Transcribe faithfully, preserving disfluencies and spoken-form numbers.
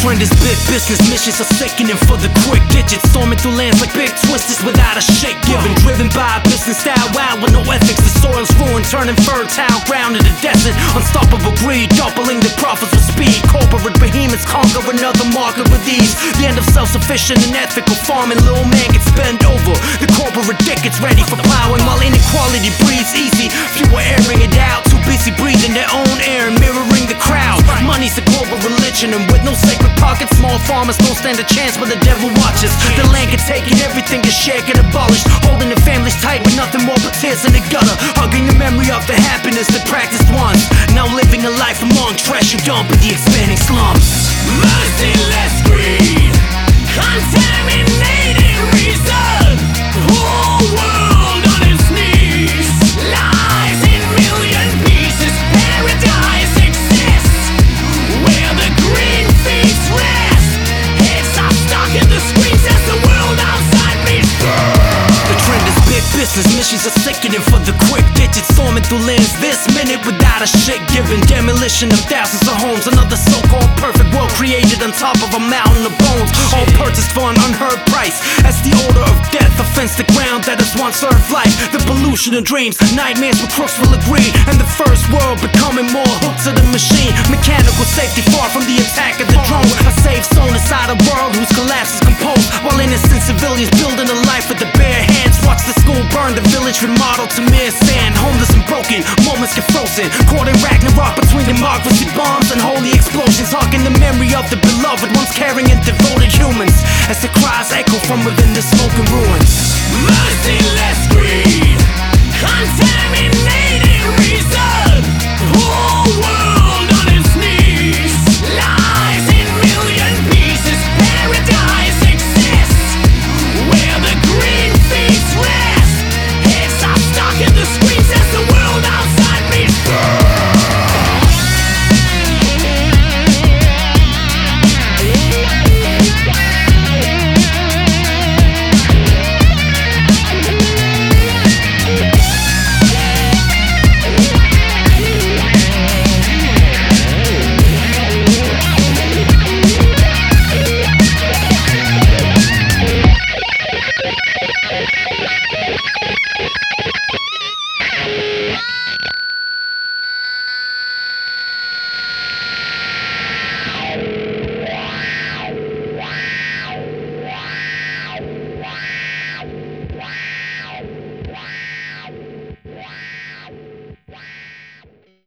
trend is big business, missions are sickening for the quick digits. Storming through lands like big twisters without a shake given. Driven by a business style wild with no ethics. The soil's ruined, turning fertile ground into desert. Unstoppable greed, doubling the profits with speed. Corporate behemoths conquer another market with ease. The end of self-sufficient and ethical farming. Little man gets bent over. The corporate dick gets ready for plowing while inequality breathes easy. Few are airing it out, too busy breathing their own air and mirroring the crowd. Money's a global religion, and with no sacred pockets, small farmers don't stand a chance when the devil watches. The land gets taken, everything is shared and abolished. Holding the families tight with nothing more but tears in the gutter. Hugging the memory of the happiness they practiced once. Now living a life among trash and dump in the expanding slums. Merciless greed, contaminated reason. Whole world on its knees, lies in million pieces. Paradise exists where the green fields rest. Heads are stuck in the screens as the world outside meets The trend is big business, missions are sickening for the quick digits. Storming through lands this minute without a shit given. Demolition of thousands of homes, another so-called perfect world created on top of a mountain of bones. All purchased for an unheard price. As the order of death offends the ground that has once served life. The pollution of dreams, nightmares with crooks will agree. And the first world becoming more hooked to the machine. Mechanical safety far from the attack of the drone. A safe zone inside a world whose collapse is composed, while innocent civilians building a life with their bare hands. Watch the school burn, the village remodeled to mere sand. Homeless and broken, moments get frozen. Caught in Ragnarok between democracy bombs and holy explosions. Harking the memory of the beloved, once caring and devoted humans, as the cries echo from within the smoking ruins. merciless